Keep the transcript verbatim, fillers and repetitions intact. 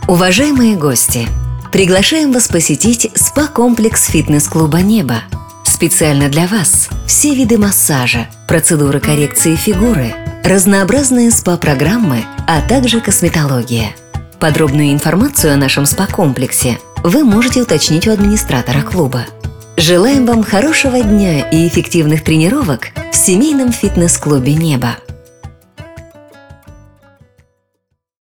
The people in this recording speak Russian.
Уважаемые гости, приглашаем вас посетить спа-комплекс фитнес-клуба «Небо». Специально для вас все виды массажа, процедуры коррекции фигуры, разнообразные спа-программы, а также косметология. Подробную информацию о нашем спа-комплексе вы можете уточнить у администратора клуба. Желаем вам хорошего дня и эффективных тренировок в семейном фитнес-клубе «Небо».